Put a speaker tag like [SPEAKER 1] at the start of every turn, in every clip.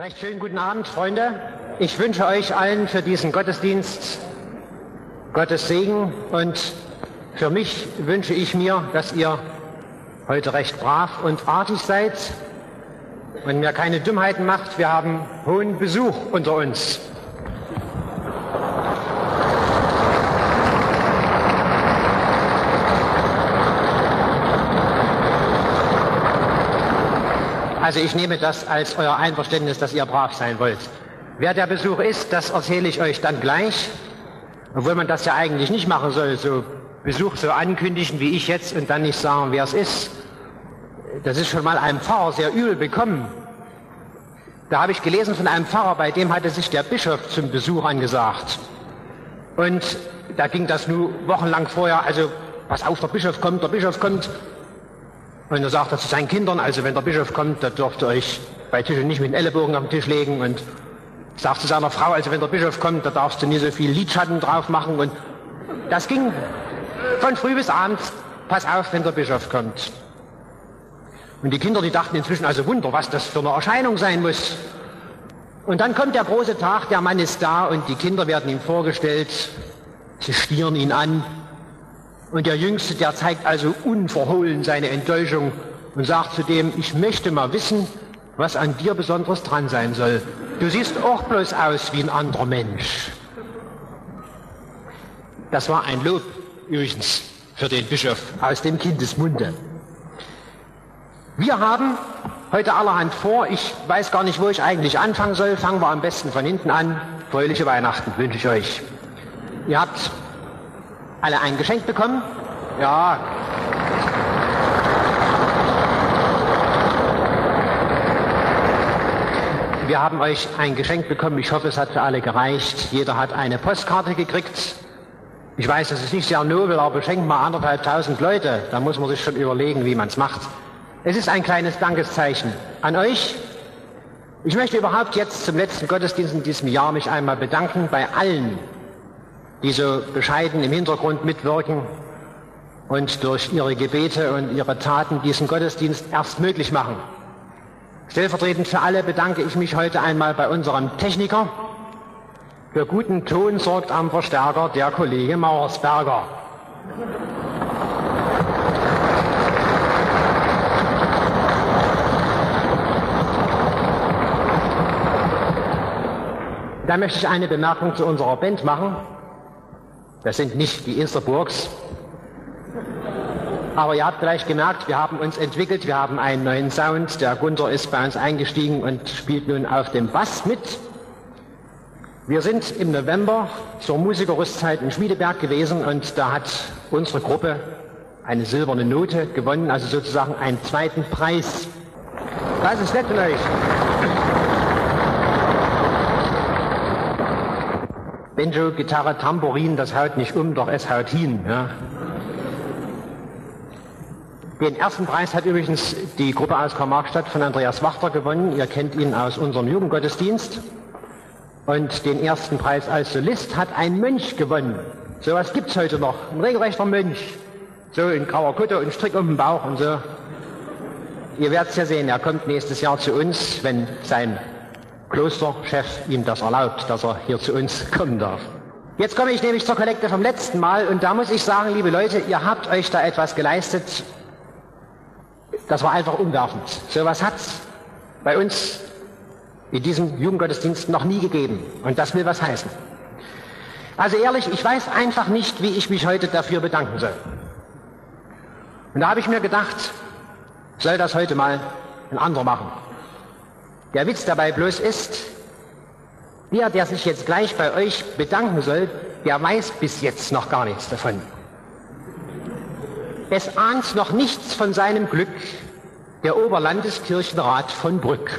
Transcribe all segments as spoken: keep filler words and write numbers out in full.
[SPEAKER 1] Recht schönen guten Abend, Freunde. Ich wünsche euch allen für diesen Gottesdienst Gottes Segen und für mich wünsche ich mir, dass ihr heute recht brav und artig seid und mir keine Dummheiten macht. Wir haben hohen Besuch unter uns. Also ich nehme das als euer Einverständnis, dass ihr brav sein wollt. Wer der Besuch ist, das erzähle ich euch dann gleich. Obwohl man das ja eigentlich nicht machen soll, so Besuch so ankündigen wie ich jetzt und dann nicht sagen, wer es ist. Das ist schon mal einem Pfarrer sehr übel bekommen. Da habe ich gelesen von einem Pfarrer, bei dem hatte sich der Bischof zum Besuch angesagt. Und da ging das nur wochenlang vorher, also pass auf, der Bischof kommt, der Bischof kommt. Und er sagt er zu seinen Kindern, also wenn der Bischof kommt, da dürft ihr euch bei Tisch und nicht mit den Ellenbogen auf den Tisch legen. Und sagt zu seiner Frau, also wenn der Bischof kommt, da darfst du nie so viel Lidschatten drauf machen. Und das ging von früh bis abends, pass auf, wenn der Bischof kommt. Und die Kinder, die dachten inzwischen, also Wunder, was das für eine Erscheinung sein muss. Und dann kommt der große Tag, der Mann ist da und die Kinder werden ihm vorgestellt, sie stieren ihn an. Und der Jüngste, der zeigt also unverhohlen seine Enttäuschung und sagt zu dem, ich möchte mal wissen, was an dir Besonderes dran sein soll. Du siehst auch bloß aus wie ein anderer Mensch. Das war ein Lob übrigens für den Bischof aus dem Kindesmunde. Wir haben heute allerhand vor. Ich weiß gar nicht, wo ich eigentlich anfangen soll. Fangen wir am besten von hinten an. Fröhliche Weihnachten wünsche ich euch. Ihr habt alle ein Geschenk bekommen? Ja. Wir haben euch ein Geschenk bekommen. Ich hoffe, es hat für alle gereicht. Jeder hat eine Postkarte gekriegt. Ich weiß, das ist nicht sehr nobel, aber schenkt mal anderthalbtausend Leute. Da muss man sich schon überlegen, wie man es macht. Es ist ein kleines Dankeszeichen an euch. Ich möchte überhaupt jetzt zum letzten Gottesdienst in diesem Jahr mich einmal bedanken bei allen, die so bescheiden im Hintergrund mitwirken und durch ihre Gebete und ihre Taten diesen Gottesdienst erst möglich machen. Stellvertretend für alle bedanke ich mich heute einmal bei unserem Techniker. Für guten Ton sorgt am Verstärker der Kollege Mauersberger. Da möchte ich eine Bemerkung zu unserer Band machen. Das sind nicht die Insterburgs. Aber ihr habt vielleicht gemerkt, wir haben uns entwickelt, wir haben einen neuen Sound. Der Gunther ist bei uns eingestiegen und spielt nun auf dem Bass mit. Wir sind im November zur Musikerrüstzeit in Schmiedeberg gewesen und da hat unsere Gruppe eine silberne Note gewonnen, also sozusagen einen zweiten Preis. Das ist nett von euch. Banjo, Gitarre, Tambourin, das haut nicht um, doch es haut hin. Ja. Den ersten Preis hat übrigens die Gruppe aus Karl-Marx-Stadt von Andreas Wachter gewonnen. Ihr kennt ihn aus unserem Jugendgottesdienst. Und den ersten Preis als Solist hat ein Mönch gewonnen. So was gibt's heute noch. Ein regelrechter Mönch. So in grauer Kutte und Strick um den Bauch und so. Ihr werdet's ja sehen, er kommt nächstes Jahr zu uns, wenn sein Klosterchef ihm das erlaubt, dass er hier zu uns kommen darf. Jetzt komme ich nämlich zur Kollekte vom letzten Mal und da muss ich sagen, liebe Leute, ihr habt euch da etwas geleistet, das war einfach umwerfend. So was hat's bei uns in diesem Jugendgottesdienst noch nie gegeben und das will was heißen. Also ehrlich, ich weiß einfach nicht, wie ich mich heute dafür bedanken soll. Und da habe ich mir gedacht, soll das heute mal ein anderer machen. Der Witz dabei bloß ist, der, der sich jetzt gleich bei euch bedanken soll, der weiß bis jetzt noch gar nichts davon. Es ahnt noch nichts von seinem Glück der Oberlandeskirchenrat von Brück.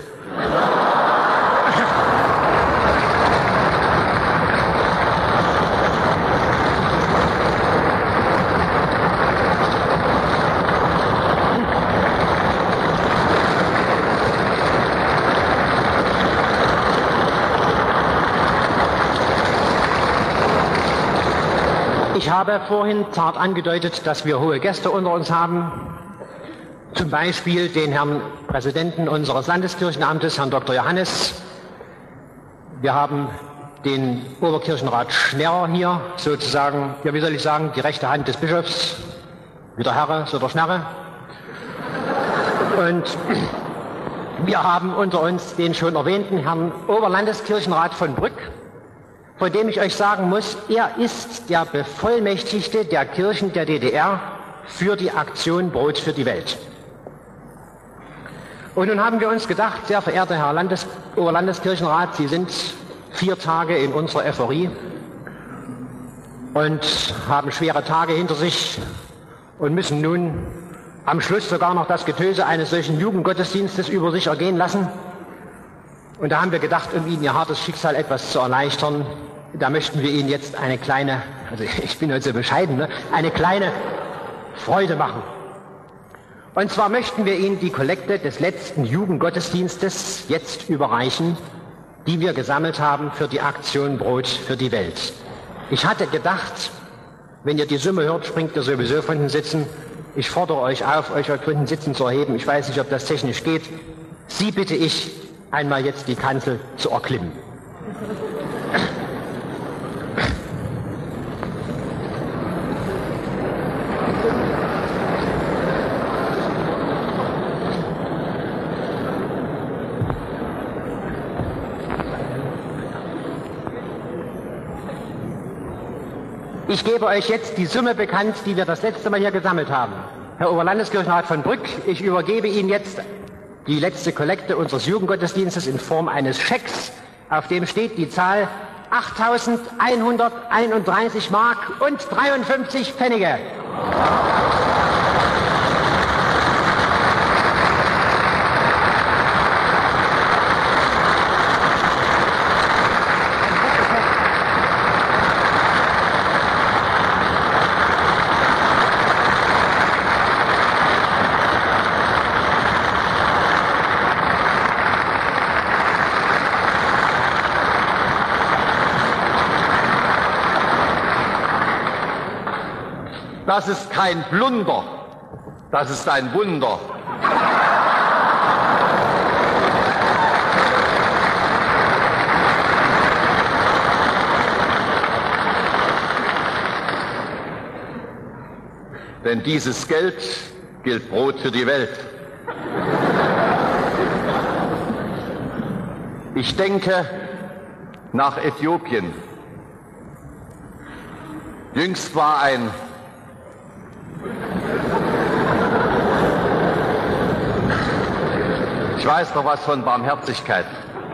[SPEAKER 1] Ich habe vorhin zart angedeutet, dass wir hohe Gäste unter uns haben. Zum Beispiel den Herrn Präsidenten unseres Landeskirchenamtes, Herrn Doktor Johannes, wir haben den Oberkirchenrat Schnerrer hier, sozusagen, ja, wie soll ich sagen, die rechte Hand des Bischofs, wie der Herre, so der Schnerre. Und wir haben unter uns den schon erwähnten Herrn Oberlandeskirchenrat von Brück, von dem ich euch sagen muss, er ist der Bevollmächtigte der Kirchen der D D R für die Aktion Brot für die Welt. Und nun haben wir uns gedacht, sehr verehrter Herr Landes Oberlandeskirchenrat, Sie sind vier Tage in unserer Euphorie und haben schwere Tage hinter sich und müssen nun am Schluss sogar noch das Getöse eines solchen Jugendgottesdienstes über sich ergehen lassen. Und da haben wir gedacht, um Ihnen Ihr hartes Schicksal etwas zu erleichtern, da möchten wir Ihnen jetzt eine kleine, also ich bin heute so bescheiden, ne, eine kleine Freude machen. Und zwar möchten wir Ihnen die Kollekte des letzten Jugendgottesdienstes jetzt überreichen, die wir gesammelt haben für die Aktion Brot für die Welt. Ich hatte gedacht, wenn ihr die Summe hört, springt ihr sowieso von den Sitzen. Ich fordere euch auf, euch von den Sitzen zu erheben. Ich weiß nicht, ob das technisch geht. Sie bitte ich, einmal jetzt die Kanzel zu erklimmen. Ich gebe euch jetzt die Summe bekannt, die wir das letzte Mal hier gesammelt haben. Herr Oberlandeskirchenrat von Brück, ich übergebe Ihnen jetzt die letzte Kollekte unseres Jugendgottesdienstes in Form eines Schecks, auf dem steht die Zahl achttausendeinhunderteinunddreißig Mark und dreiundfünfzig Pfennige.
[SPEAKER 2] Das ist kein Plunder, das ist ein Wunder. Denn dieses Geld gilt Brot für die Welt. Ich denke nach Äthiopien. Jüngst war ein Ich weiß noch was von Barmherzigkeit.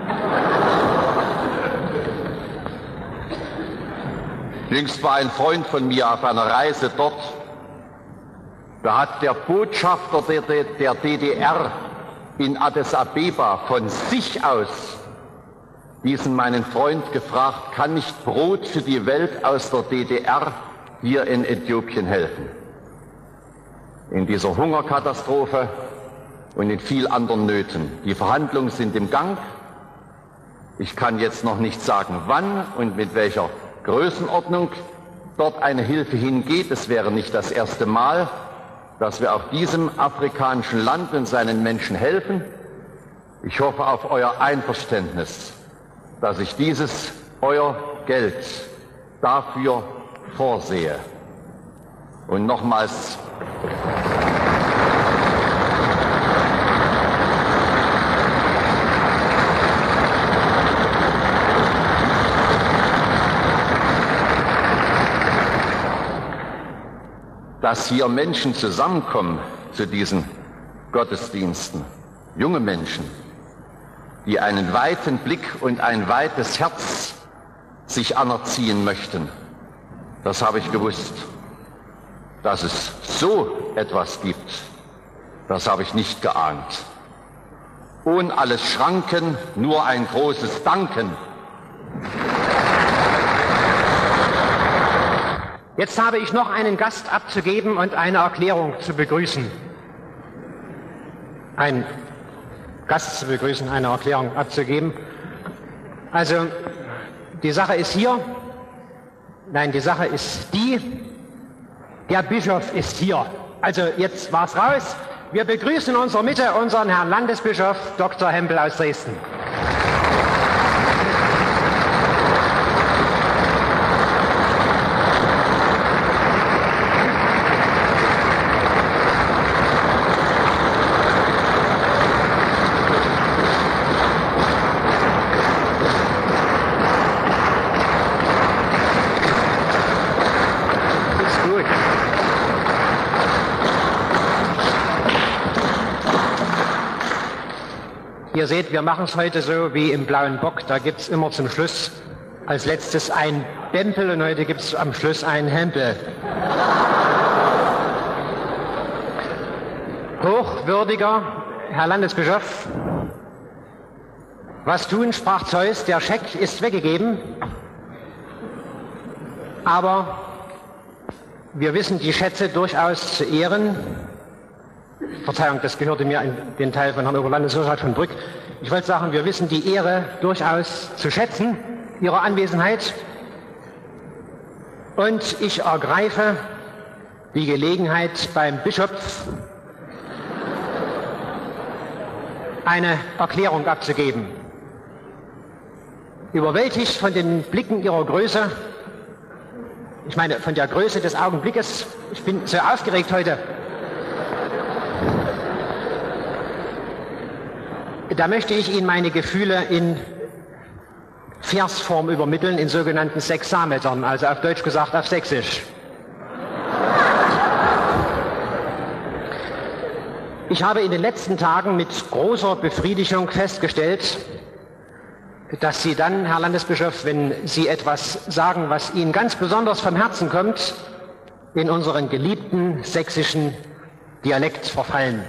[SPEAKER 2] Jüngst war ein Freund von mir auf einer Reise dort. Da hat der Botschafter der, der D D R in Addis Abeba von sich aus diesen meinen Freund gefragt, kann nicht Brot für die Welt aus der D D R hier in Äthiopien helfen? In dieser Hungerkatastrophe und in viel anderen Nöten. Die Verhandlungen sind im Gang. Ich kann jetzt noch nicht sagen, wann und mit welcher Größenordnung dort eine Hilfe hingeht. Es wäre nicht das erste Mal, dass wir auch diesem afrikanischen Land und seinen Menschen helfen. Ich hoffe auf euer Einverständnis, dass ich dieses, euer Geld dafür vorsehe. Und nochmals dass hier Menschen zusammenkommen zu diesen Gottesdiensten, junge Menschen, die einen weiten Blick und ein weites Herz sich anerziehen möchten. Das habe ich gewusst. Dass es so etwas gibt, das habe ich nicht geahnt. Ohne alles Schranken, nur ein großes Danken.
[SPEAKER 1] Jetzt habe ich noch einen Gast abzugeben und eine Erklärung zu begrüßen. Ein Gast zu begrüßen, eine Erklärung abzugeben. Also, die Sache ist hier. Nein, die Sache ist die, der Bischof ist hier. Also, jetzt war's raus. Wir begrüßen in unserer Mitte unseren Herrn Landesbischof Doktor Hempel aus Dresden. seht, wir machen es heute so wie im Blauen Bock. Da gibt es immer zum Schluss als letztes ein Bempel und heute gibt es am Schluss ein Hempel. Hochwürdiger Herr Landesbischof, was tun, sprach Zeus, der Scheck ist weggegeben, aber wir wissen die Schätze durchaus zu ehren. Verzeihung, das gehörte mir in den Teil von Herrn Oberlandesrat von Brück. Ich wollte sagen, wir wissen die Ehre durchaus zu schätzen, Ihrer Anwesenheit. Und ich ergreife die Gelegenheit beim Bischof eine Erklärung abzugeben. Überwältigt von den Blicken Ihrer Größe, ich meine von der Größe des Augenblickes, ich bin so aufgeregt heute, da möchte ich Ihnen meine Gefühle in Versform übermitteln, in sogenannten Sexametern, also auf Deutsch gesagt auf Sächsisch. Ich habe in den letzten Tagen mit großer Befriedigung festgestellt, dass Sie dann, Herr Landesbischof, wenn Sie etwas sagen, was Ihnen ganz besonders vom Herzen kommt, in unseren geliebten sächsischen Dialekt verfallen.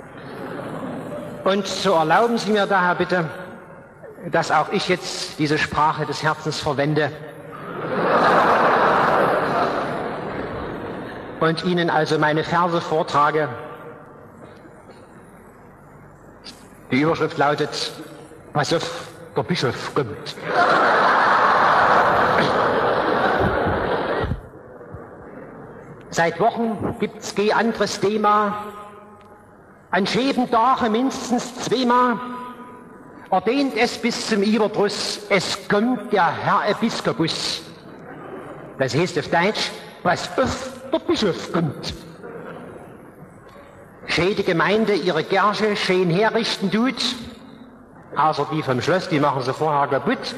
[SPEAKER 1] Und so erlauben Sie mir daher bitte, dass auch ich jetzt diese Sprache des Herzens verwende und Ihnen also meine Verse vortrage. Die Überschrift lautet, pass auf, der Bischof kommt. Seit Wochen gibt's kein anderes Thema. An jedem Tage mindestens zweimal erdehnt es bis zum Überdruss, es kommt der Herr Episkopus. Das heißt auf Deutsch, pass auf, der Bischof kommt. Jede Gemeinde ihre Kirche schön herrichten tut, außer die vom Schloss, die machen sie vorher kaputt.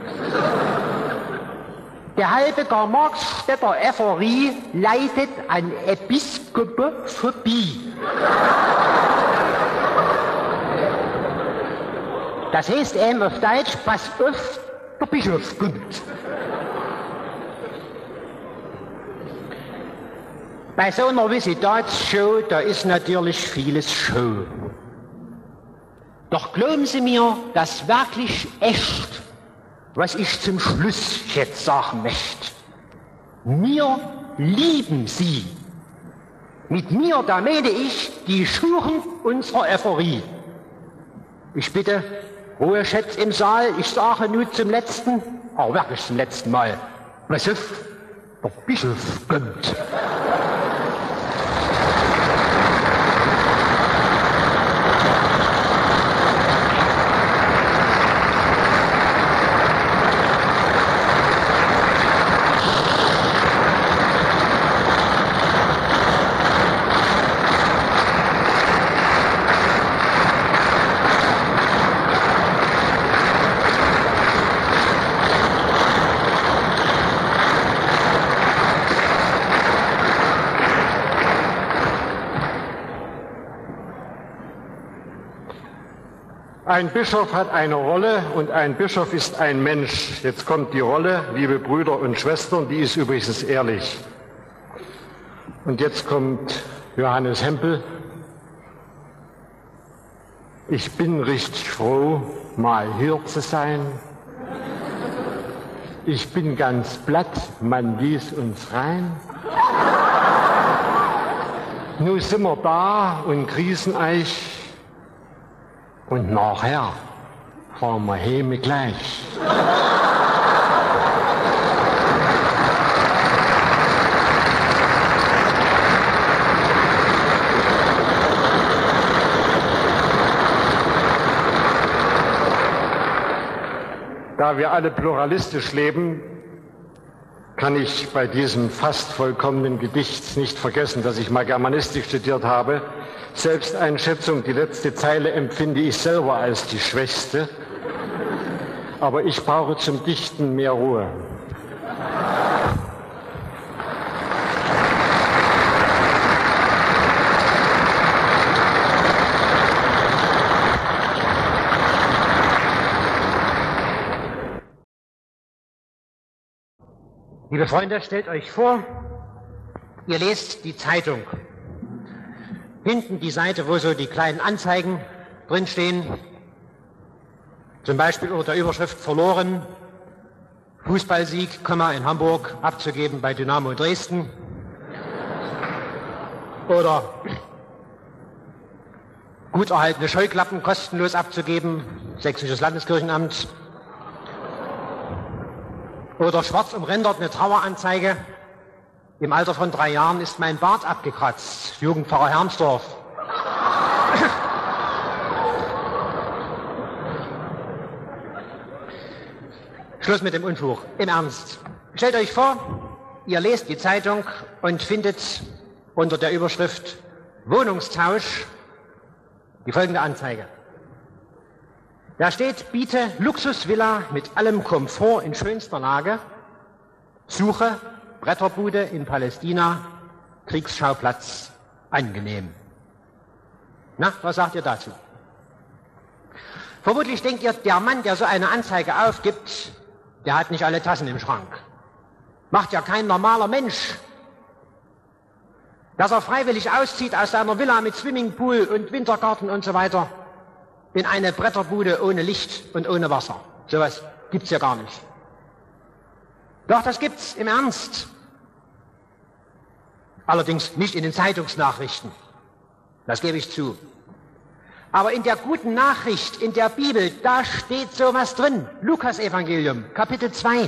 [SPEAKER 1] Der halbe Karl-Marx-Städter Epherie leidet an Episkopophobie. Das heißt eben auf Deutsch, pass auf, der Bischof kommt. Bei so einer Visitationsshow, da ist natürlich vieles Show. Doch glauben Sie mir, das wirklich echt, was ich zum Schluss jetzt sagen möchte. Mir lieben Sie. Mit mir, da meine ich, die Schuren unserer Epherie. Ich bitte, Ruhe, Schätz im Saal, ich sage nun zum letzten, aber wirklich zum letzten Mal, pass auf, der Bischof kommt.
[SPEAKER 3] Ein Bischof hat eine Rolle und ein Bischof ist ein Mensch. Jetzt kommt die Rolle, liebe Brüder und Schwestern, die ist übrigens ehrlich. Und jetzt kommt Johannes Hempel. Ich bin richtig froh, mal hier zu sein. Ich bin ganz platt, man ließ uns rein. Nun sind wir da und grießen euch. Und nachher fahren wir heim gleich. Da wir alle pluralistisch leben, kann ich bei diesem fast vollkommenen Gedicht nicht vergessen, dass ich mal Germanistik studiert habe. Selbsteinschätzung, die letzte Zeile empfinde ich selber als die schwächste. Aber ich brauche zum Dichten mehr Ruhe.
[SPEAKER 1] Liebe Freunde, stellt euch vor, ihr lest die Zeitung. Hinten die Seite, wo so die kleinen Anzeigen drinstehen, zum Beispiel unter der Überschrift verloren, Fußballsieg, in Hamburg abzugeben bei Dynamo Dresden. Oder gut erhaltene Scheuklappen kostenlos abzugeben, Sächsisches Landeskirchenamt. Oder schwarz umrändert eine Traueranzeige. Im Alter von drei Jahren ist mein Bart abgekratzt. Jugendpfarrer Hermsdorf. Schluss mit dem Unfug. Im Ernst. Stellt euch vor, ihr lest die Zeitung und findet unter der Überschrift Wohnungstausch die folgende Anzeige. Da steht, biete Luxusvilla mit allem Komfort in schönster Lage, Suche Bretterbude in Palästina, Kriegsschauplatz angenehm. Na, was sagt ihr dazu? Vermutlich denkt ihr, der Mann, der so eine Anzeige aufgibt, der hat nicht alle Tassen im Schrank. Macht ja kein normaler Mensch. Dass er freiwillig auszieht aus seiner Villa mit Swimmingpool und Wintergarten und so weiter in eine Bretterbude ohne Licht und ohne Wasser. Sowas gibt's ja gar nicht. Doch, das gibt's im Ernst. Allerdings nicht in den Zeitungsnachrichten. Das gebe ich zu. Aber in der guten Nachricht, in der Bibel, da steht sowas drin. Lukas-Evangelium, Kapitel zwei.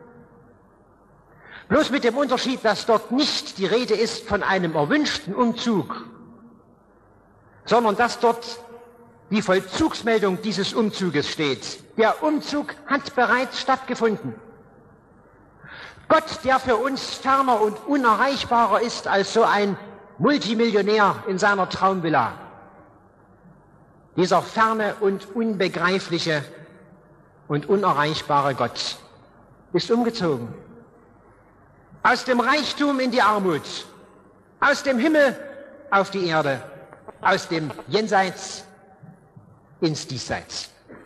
[SPEAKER 1] Bloß mit dem Unterschied, dass dort nicht die Rede ist von einem erwünschten Umzug, sondern dass dort die Vollzugsmeldung dieses Umzuges steht. Der Umzug hat bereits stattgefunden. Gott, der für uns ferner und unerreichbarer ist als so ein Multimillionär in seiner Traumvilla. Dieser ferne und unbegreifliche und unerreichbare Gott ist umgezogen. Aus dem Reichtum in die Armut, aus dem Himmel auf die Erde, aus dem Jenseits ins Diesseits.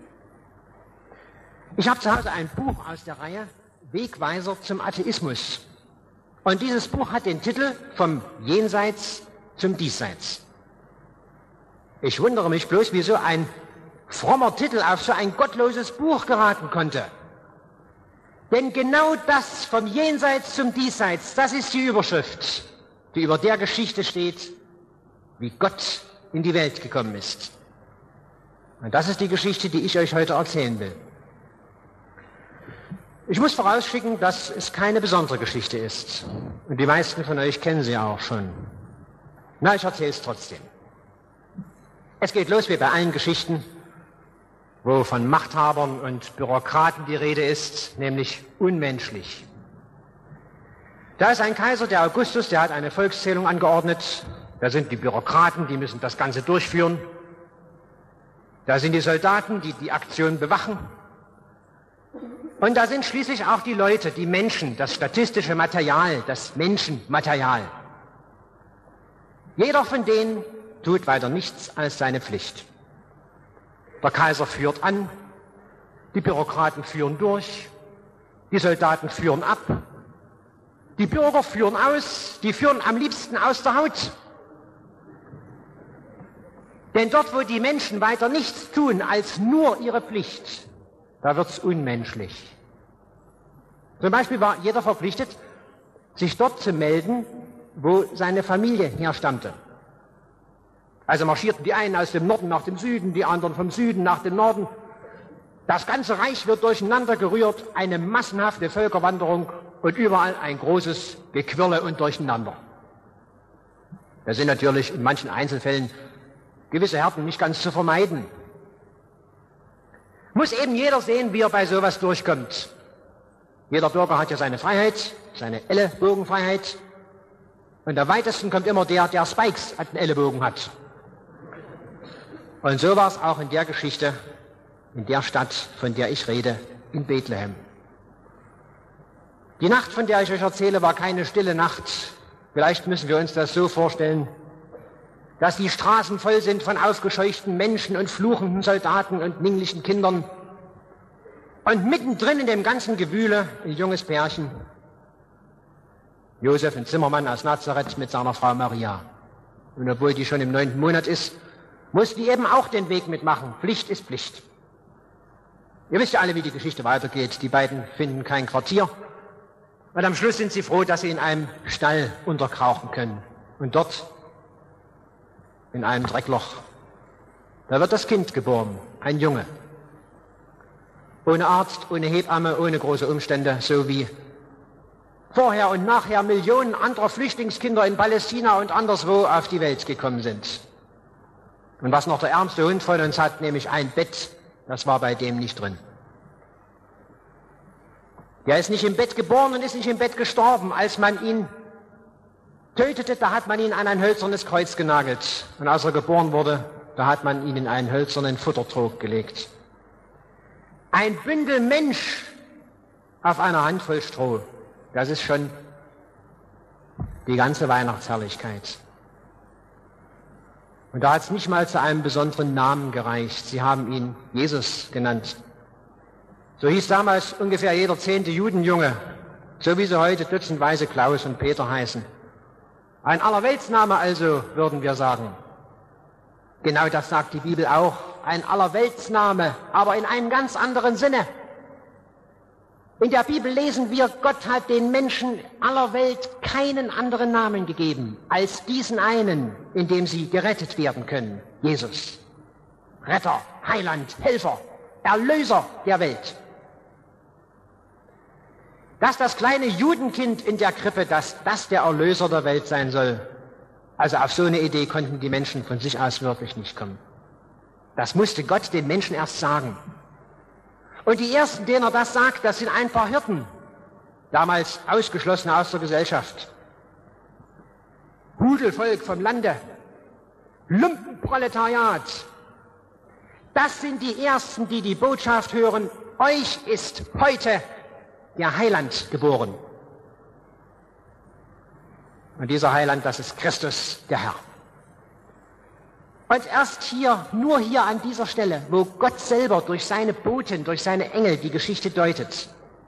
[SPEAKER 1] Ich habe zu Hause ein Buch aus der Reihe Wegweiser zum Atheismus. Und dieses Buch hat den Titel Vom Jenseits zum Diesseits. Ich wundere mich bloß, wie so ein frommer Titel auf so ein gottloses Buch geraten konnte. Denn genau das vom Jenseits zum Diesseits, das ist die Überschrift, die über der Geschichte steht, wie Gott in die Welt gekommen ist. Und das ist die Geschichte, die ich euch heute erzählen will. Ich muss vorausschicken, dass es keine besondere Geschichte ist. Und die meisten von euch kennen sie auch schon. Na, ich erzähle es trotzdem. Es geht los wie bei allen Geschichten, wo von Machthabern und Bürokraten die Rede ist, nämlich unmenschlich. Da ist ein Kaiser, der Augustus, der hat eine Volkszählung angeordnet. Da sind die Bürokraten, die müssen das Ganze durchführen. Da sind die Soldaten, die die Aktion bewachen. Und da sind schließlich auch die Leute, die Menschen, das statistische Material, das Menschenmaterial. Jeder von denen tut weiter nichts als seine Pflicht. Der Kaiser führt an, die Bürokraten führen durch, die Soldaten führen ab, die Bürger führen aus, die führen am liebsten aus der Haut. Denn dort, wo die Menschen weiter nichts tun als nur ihre Pflicht, da wird's unmenschlich. Zum Beispiel war jeder verpflichtet, sich dort zu melden, wo seine Familie herstammte. Also marschierten die einen aus dem Norden nach dem Süden, die anderen vom Süden nach dem Norden. Das ganze Reich wird durcheinander gerührt, eine massenhafte Völkerwanderung und überall ein großes Gequirle und Durcheinander. Da sind natürlich in manchen Einzelfällen gewisse Härten nicht ganz zu vermeiden. Muss eben jeder sehen, wie er bei sowas durchkommt. Jeder Bürger hat ja seine Freiheit, seine Ellenbogenfreiheit. Und am weitesten kommt immer der, der Spikes an den Ellenbogen hat. Und so war es auch in der Geschichte, in der Stadt, von der ich rede, in Bethlehem. Die Nacht, von der ich euch erzähle, war keine stille Nacht. Vielleicht müssen wir uns das so vorstellen, dass die Straßen voll sind von aufgescheuchten Menschen und fluchenden Soldaten und minglichen Kindern. Und mittendrin in dem ganzen Gewühle ein junges Pärchen, Josef, ein Zimmermann aus Nazareth mit seiner Frau Maria. Und obwohl die schon im neunten Monat ist, muss die eben auch den Weg mitmachen. Pflicht ist Pflicht. Ihr wisst ja alle, wie die Geschichte weitergeht. Die beiden finden kein Quartier. Und am Schluss sind sie froh, dass sie in einem Stall unterkrauchen können. Und dort, in einem Dreckloch, da wird das Kind geboren, ein Junge. Ohne Arzt, ohne Hebamme, ohne große Umstände, so wie vorher und nachher Millionen anderer Flüchtlingskinder in Palästina und anderswo auf die Welt gekommen sind. Und was noch der ärmste Hund von uns hat, nämlich ein Bett, das war bei dem nicht drin. Der ist nicht im Bett geboren und ist nicht im Bett gestorben. Als man ihn tötete, da hat man ihn an ein hölzernes Kreuz genagelt. Und als er geboren wurde, da hat man ihn in einen hölzernen Futtertrog gelegt. Ein Bündel Mensch auf einer Handvoll Stroh. Das ist schon die ganze Weihnachtsherrlichkeit. Und da hat es nicht mal zu einem besonderen Namen gereicht. Sie haben ihn Jesus genannt. So hieß damals ungefähr jeder zehnte Judenjunge, so wie sie heute dutzendweise Klaus und Peter heißen. Ein Allerweltsname also, würden wir sagen. Genau das sagt die Bibel auch. Ein Allerweltsname, aber in einem ganz anderen Sinne. In der Bibel lesen wir, Gott hat den Menschen aller Welt keinen anderen Namen gegeben, als diesen einen, in dem sie gerettet werden können. Jesus. Retter, Heiland, Helfer, Erlöser der Welt. Dass das kleine Judenkind in der Krippe, dass das der Erlöser der Welt sein soll, also auf so eine Idee konnten die Menschen von sich aus wirklich nicht kommen. Das musste Gott den Menschen erst sagen. Und die ersten, denen er das sagt, das sind ein paar Hirten, damals Ausgeschlossene aus der Gesellschaft. Hudelvolk vom Lande, Lumpenproletariat. Das sind die Ersten, die die Botschaft hören, euch ist heute der Heiland geboren. Und dieser Heiland, das ist Christus, der Herr. Und erst hier, nur hier an dieser Stelle, wo Gott selber durch seine Boten, durch seine Engel die Geschichte deutet,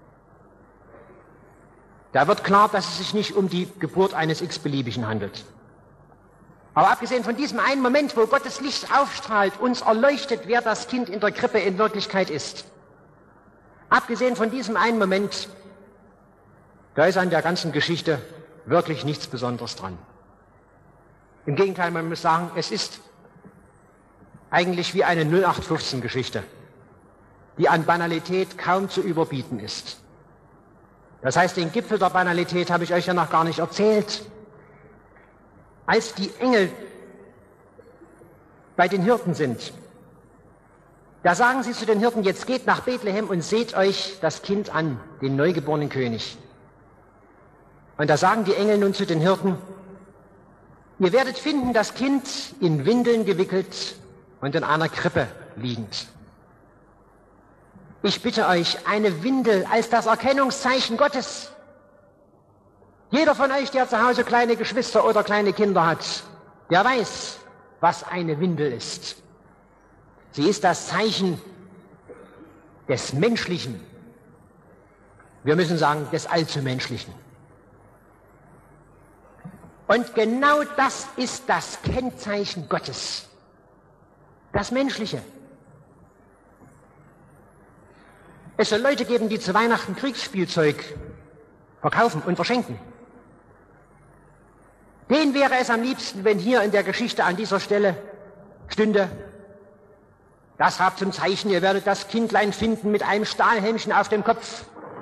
[SPEAKER 1] da wird klar, dass es sich nicht um die Geburt eines x-Beliebigen handelt. Aber abgesehen von diesem einen Moment, wo Gottes Licht aufstrahlt, uns erleuchtet, wer das Kind in der Krippe in Wirklichkeit ist, abgesehen von diesem einen Moment, da ist an der ganzen Geschichte wirklich nichts Besonderes dran. Im Gegenteil, man muss sagen, es ist eigentlich wie eine null acht fünfzehn Geschichte, die an Banalität kaum zu überbieten ist. Das heißt, den Gipfel der Banalität habe ich euch ja noch gar nicht erzählt. Als die Engel bei den Hirten sind, da sagen sie zu den Hirten, jetzt geht nach Bethlehem und seht euch das Kind an, den neugeborenen König. Und da sagen die Engel nun zu den Hirten, ihr werdet finden, das Kind in Windeln gewickelt und in einer Krippe liegend. Ich bitte euch, eine Windel als das Erkennungszeichen Gottes. Jeder von euch, der zu Hause kleine Geschwister oder kleine Kinder hat, der weiß, was eine Windel ist. Sie ist das Zeichen des Menschlichen. Wir müssen sagen, des Allzumenschlichen. Und genau das ist das Kennzeichen Gottes. Das Menschliche. Es soll Leute geben, die zu Weihnachten Kriegsspielzeug verkaufen und verschenken. Denen wäre es am liebsten, wenn hier in der Geschichte an dieser Stelle stünde, das habt zum Zeichen, ihr werdet das Kindlein finden mit einem Stahlhelmchen auf dem Kopf.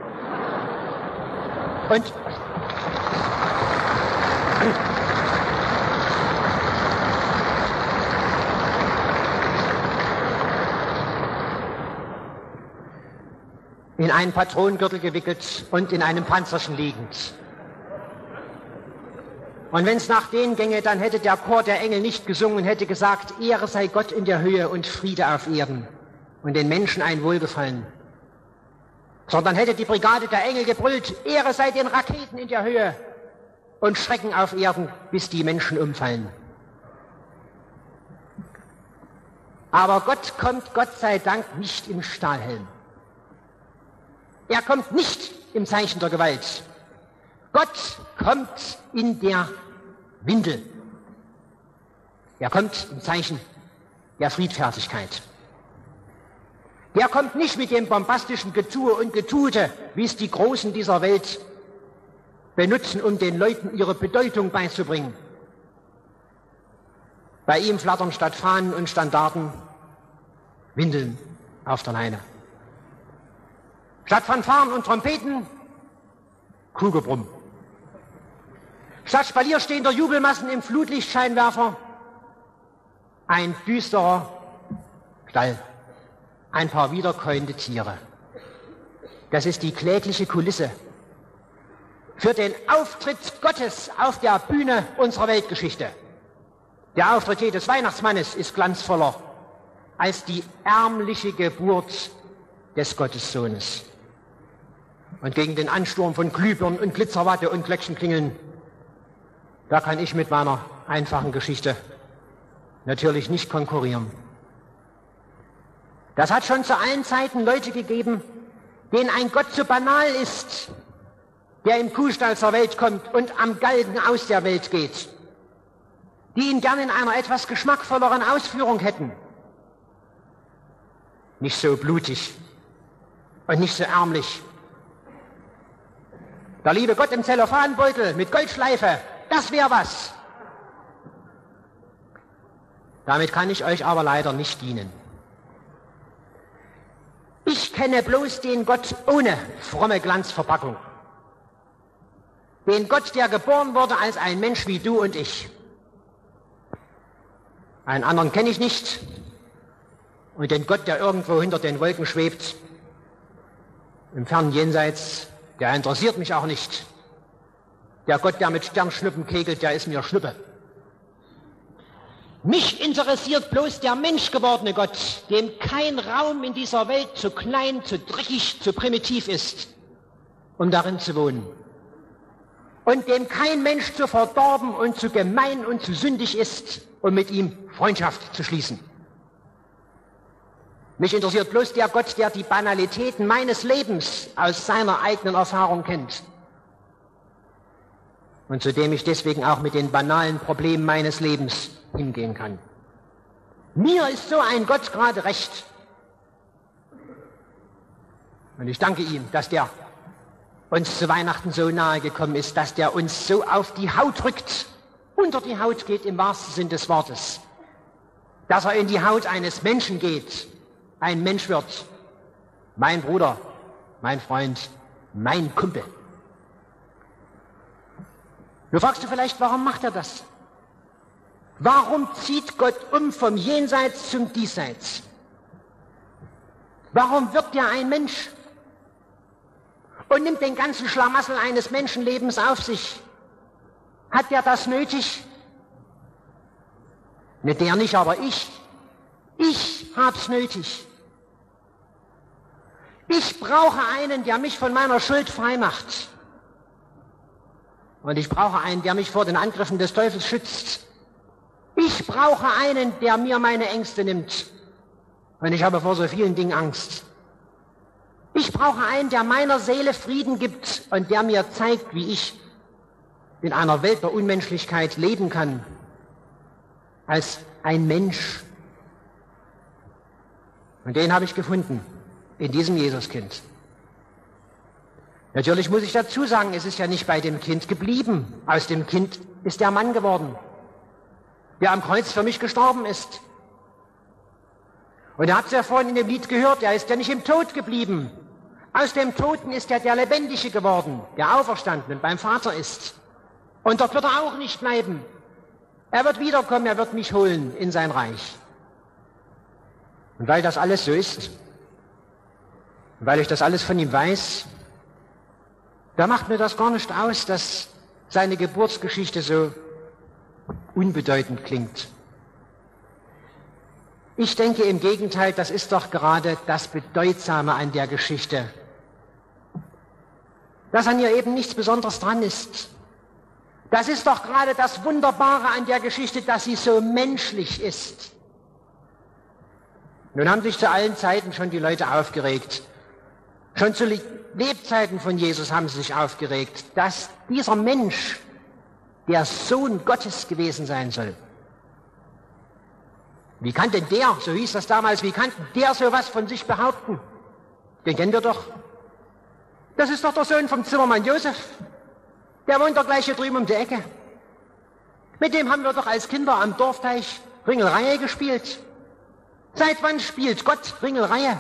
[SPEAKER 1] Und in einen Patronengürtel gewickelt und in einem Panzerchen liegend. Und wenn es nach denen ginge, dann hätte der Chor der Engel nicht gesungen und hätte gesagt, Ehre sei Gott in der Höhe und Friede auf Erden und den Menschen ein Wohlgefallen. Sondern hätte die Brigade der Engel gebrüllt, Ehre sei den Raketen in der Höhe und Schrecken auf Erden, bis die Menschen umfallen. Aber Gott kommt, Gott sei Dank, nicht im Stahlhelm. Er kommt nicht im Zeichen der Gewalt. Gott kommt in der Windel. Er kommt im Zeichen der Friedfertigkeit. Der kommt nicht mit dem bombastischen Getue und Getute, wie es die Großen dieser Welt benutzen, um den Leuten ihre Bedeutung beizubringen. Bei ihm flattern statt Fahnen und Standarten Windeln auf der Leine. Statt Fanfaren und Trompeten Kugelbrumm. Statt spalierstehender Jubelmassen im Flutlichtscheinwerfer ein düsterer Stall, ein paar wiederkäuende Tiere. Das ist die klägliche Kulisse für den Auftritt Gottes auf der Bühne unserer Weltgeschichte. Der Auftritt jedes Weihnachtsmannes ist glanzvoller als die ärmliche Geburt des Gottessohnes. Und gegen den Ansturm von Glühbirnen und Glitzerwatte und Glöckchenklingeln, da kann ich mit meiner einfachen Geschichte natürlich nicht konkurrieren. Das hat schon zu allen Zeiten Leute gegeben, denen ein Gott so banal ist, der im Kuhstall zur Welt kommt und am Galgen aus der Welt geht, die ihn gern in einer etwas geschmackvolleren Ausführung hätten. Nicht so blutig und nicht so ärmlich. Der liebe Gott im Zellophanbeutel mit Goldschleife, das wäre was. Damit kann ich euch aber leider nicht dienen. Ich kenne bloß den Gott ohne fromme Glanzverpackung. Den Gott, der geboren wurde als ein Mensch wie du und ich. Einen anderen kenne ich nicht. Und den Gott, der irgendwo hinter den Wolken schwebt, im fernen Jenseits, der interessiert mich auch nicht. Der Gott, der mit Sternschnuppen kegelt, der ist mir Schnuppe. Mich interessiert bloß der menschgewordene Gott, dem kein Raum in dieser Welt zu klein, zu dreckig, zu primitiv ist, um darin zu wohnen. Und dem kein Mensch zu verdorben und zu gemein und zu sündig ist, um mit ihm Freundschaft zu schließen. Mich interessiert bloß der Gott, der die Banalitäten meines Lebens aus seiner eigenen Erfahrung kennt. Und zu dem ich deswegen auch mit den banalen Problemen meines Lebens hingehen kann. Mir ist so ein Gott gerade recht. Und ich danke ihm, dass der uns zu Weihnachten so nahe gekommen ist, dass der uns so auf die Haut rückt, unter die Haut geht im wahrsten Sinn des Wortes, dass er in die Haut eines Menschen geht, ein Mensch wird, mein Bruder, mein Freund, mein Kumpel. Du fragst du vielleicht, warum macht er das? Warum zieht Gott um vom Jenseits zum Diesseits? Warum wird er ein Mensch und nimmt den ganzen Schlamassel eines Menschenlebens auf sich? Hat er das nötig? Nicht der nicht, aber ich. Ich hab's nötig. Ich brauche einen, der mich von meiner Schuld frei macht. Und ich brauche einen, der mich vor den Angriffen des Teufels schützt. Ich brauche einen, der mir meine Ängste nimmt. Und ich habe vor so vielen Dingen Angst. Ich brauche einen, der meiner Seele Frieden gibt und der mir zeigt, wie ich in einer Welt der Unmenschlichkeit leben kann. Als ein Mensch. Und den habe ich gefunden in diesem Jesuskind. Natürlich muss ich dazu sagen, es ist ja nicht bei dem Kind geblieben. Aus dem Kind ist der Mann geworden, der am Kreuz für mich gestorben ist. Und ihr habt es ja vorhin in dem Lied gehört, er ist ja nicht im Tod geblieben. Aus dem Toten ist er der Lebendige geworden, der auferstanden und beim Vater ist. Und dort wird er auch nicht bleiben. Er wird wiederkommen, er wird mich holen in sein Reich. Und weil das alles so ist, weil ich das alles von ihm weiß, da macht mir das gar nicht aus, dass seine Geburtsgeschichte so unbedeutend klingt. Ich denke im Gegenteil, das ist doch gerade das Bedeutsame an der Geschichte, dass an ihr eben nichts Besonderes dran ist. Das ist doch gerade das Wunderbare an der Geschichte, dass sie so menschlich ist. Nun haben sich zu allen Zeiten schon die Leute aufgeregt, Schon zu Lebzeiten von Jesus haben sie sich aufgeregt, dass dieser Mensch der Sohn Gottes gewesen sein soll. Wie kann denn der, so hieß das damals, wie kann denn der sowas von sich behaupten? Den kennt ihr doch. Das ist doch der Sohn vom Zimmermann Josef. Der wohnt doch gleich hier drüben um die Ecke. Mit dem haben wir doch als Kinder am Dorfteich Ringelreihe gespielt. Seit wann spielt Gott Ringelreihe?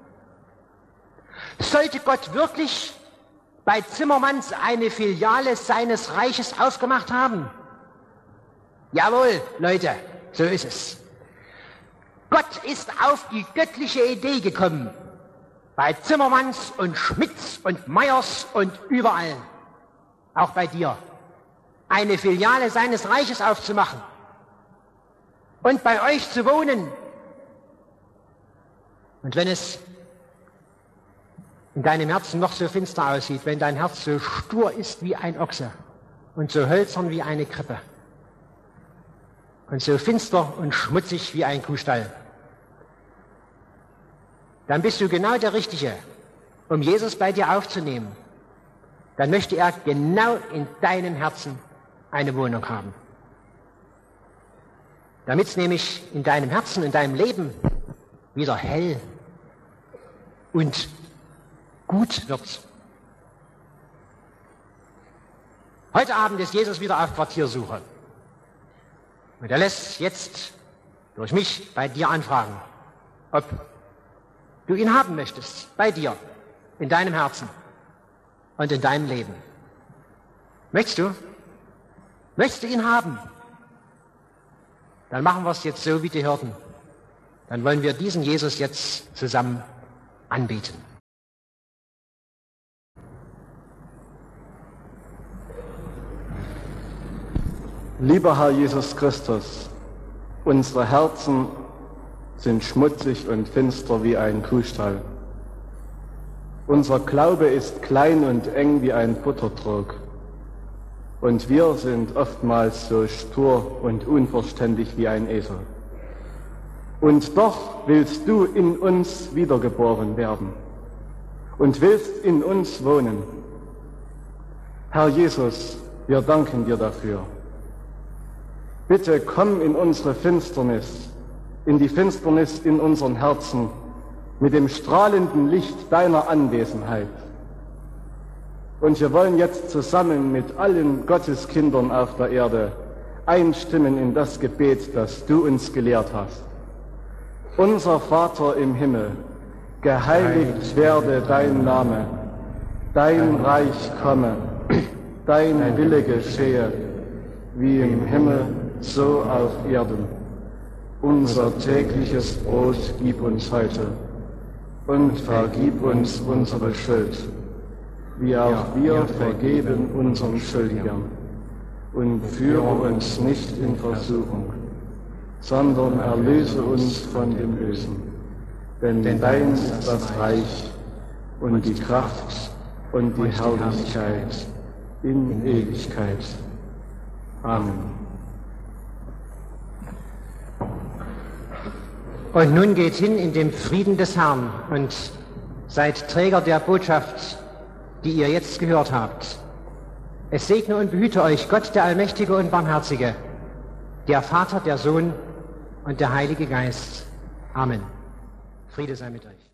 [SPEAKER 1] Sollte Gott wirklich bei Zimmermanns eine Filiale seines Reiches aufgemacht haben? Jawohl, Leute, so ist es. Gott ist auf die göttliche Idee gekommen, bei Zimmermanns und Schmitz und Meyers und überall, auch bei dir, eine Filiale seines Reiches aufzumachen und bei euch zu wohnen. Und wenn es in deinem Herzen noch so finster aussieht, wenn dein Herz so stur ist wie ein Ochse und so hölzern wie eine Krippe und so finster und schmutzig wie ein Kuhstall, dann bist du genau der Richtige, um Jesus bei dir aufzunehmen. Dann möchte er genau in deinem Herzen eine Wohnung haben. Damit es nämlich in deinem Herzen, in deinem Leben wieder hell und gut wird. Heute Abend ist Jesus wieder auf Quartiersuche. Und er lässt jetzt durch mich bei dir anfragen, ob du ihn haben möchtest, bei dir, in deinem Herzen und in deinem Leben. Möchtest du? Möchtest du ihn haben? Dann machen wir es jetzt so wie die Hirten. Dann wollen wir diesen Jesus jetzt zusammen anbeten.
[SPEAKER 4] Lieber Herr Jesus Christus, unsere Herzen sind schmutzig und finster wie ein Kuhstall. Unser Glaube ist klein und eng wie ein Futtertrog. Und wir sind oftmals so stur und unverständig wie ein Esel. Und doch willst du in uns wiedergeboren werden und willst in uns wohnen. Herr Jesus, wir danken dir dafür. Bitte komm in unsere Finsternis, in die Finsternis in unseren Herzen, mit dem strahlenden Licht deiner Anwesenheit. Und wir wollen jetzt zusammen mit allen Gotteskindern auf der Erde einstimmen in das Gebet, das du uns gelehrt hast. Unser Vater im Himmel, geheiligt werde dein Name, dein Reich komme, dein Wille geschehe, wie im Himmel, so auf Erden. Unser tägliches Brot gib uns heute und vergib uns unsere Schuld, wie auch wir vergeben unseren Schuldigern. Und führe uns nicht in Versuchung, sondern erlöse uns von dem Bösen. Denn dein ist das Reich und die Kraft und die Herrlichkeit in Ewigkeit. Amen.
[SPEAKER 1] Und nun geht hin in dem Frieden des Herrn und seid Träger der Botschaft, die ihr jetzt gehört habt. Es segne und behüte euch Gott, der Allmächtige und Barmherzige, der Vater, der Sohn und der Heilige Geist. Amen. Friede sei mit euch.